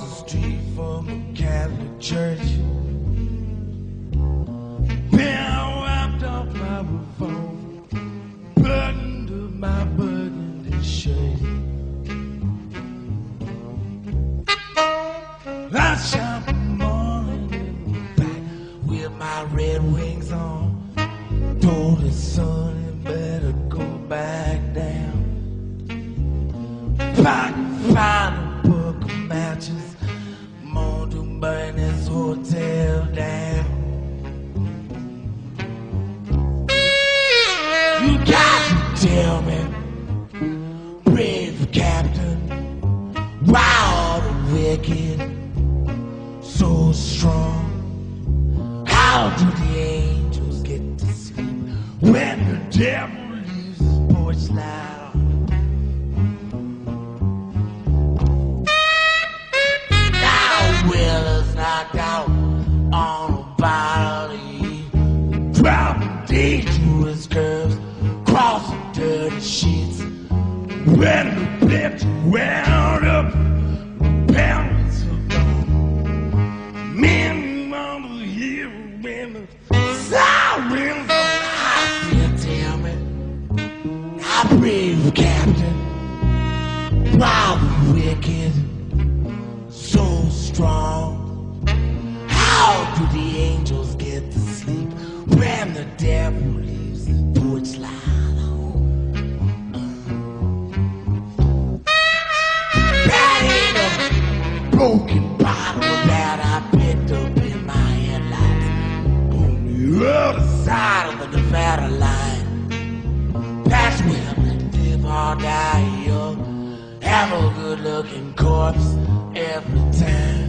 the street from a Catholic church. Then I wiped off my revolver, buttoned up my burgundy shirt. I shot the morning in the back with my red wings on. Told his son he better go back down. If I can find a book of matches, I'm on to burn this hotel down. You got to tell me, brave captain, why all the wicked so strong? How do the angels get to sleep when the devil leaves his porch light on? Now Willer's knocked out on a bottle of heat, driving dangerous curves, crossing dirty sheets. When the pitch wound up, parents are gone. Men on the hill when the sirens are out. Tell me, how brave captain, why the wicked so strong? How do the angels get to sleep when the devil leaves his porch light on? That ain't a broken bottle that I picked up in my headlights on the other side of the Nevada line. That's where we live or die young, have a good-looking corpse every time.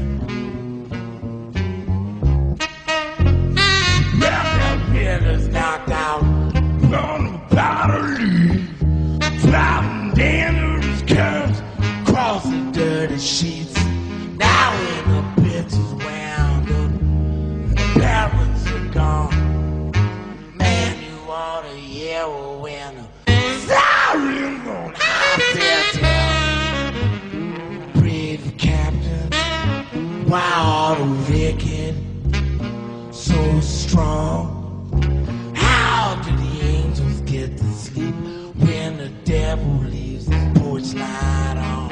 Well, that Miller's knocked out on the bottle leaf, driving dangerous curves, crossing dirty sheets. Now when the bitch is wound up, the parents are gone. Man, you ought to yell when the sirens on out there. Tell brave captain, why all the wicked so strong? How do the angels get to sleep when the devil leaves the porch light on?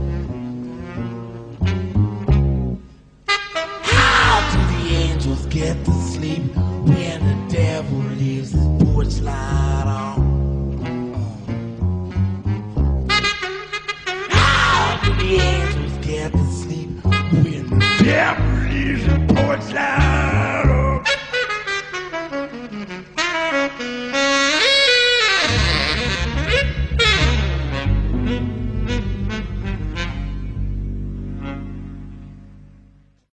How do the angels get to sleep when the devil leaves the porch light on? How do the angels get to sleep when the devil leaves the porch light on?